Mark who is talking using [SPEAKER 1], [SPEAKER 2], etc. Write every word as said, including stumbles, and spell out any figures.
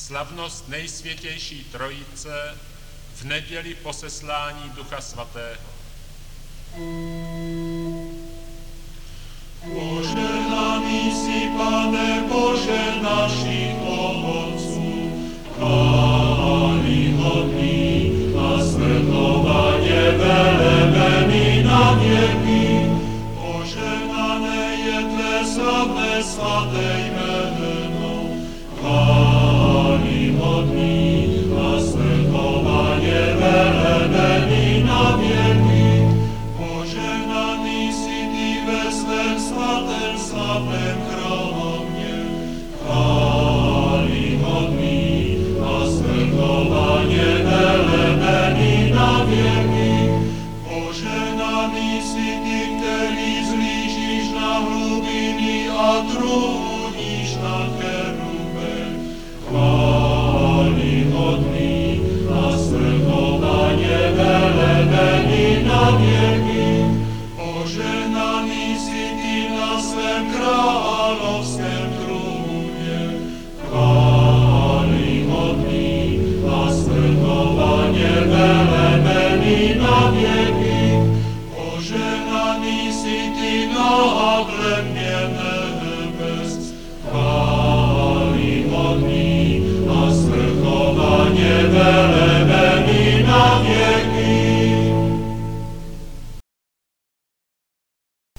[SPEAKER 1] slavnost nejsvětější Trojice v neděli po seslání Ducha Svatého.
[SPEAKER 2] Požehnaný jsi, Pane Bože našich otců, chvályhodný a svrchovaně velebený na věky. Požehnané je tvé slavné svaté jméno, chvályhodný a svrchovaně velebený na věky. Požehnaný jsi ty ve svém svatém slavném chrámě, chvályhodný a svrchovaně velebený na věky. Požehnaný jsi ty, který zlížíš na hlubiny a trůníš na cherubech, chvályhodný a svrchovaně velebený na věky. Požehnaný jsi ty na svém královském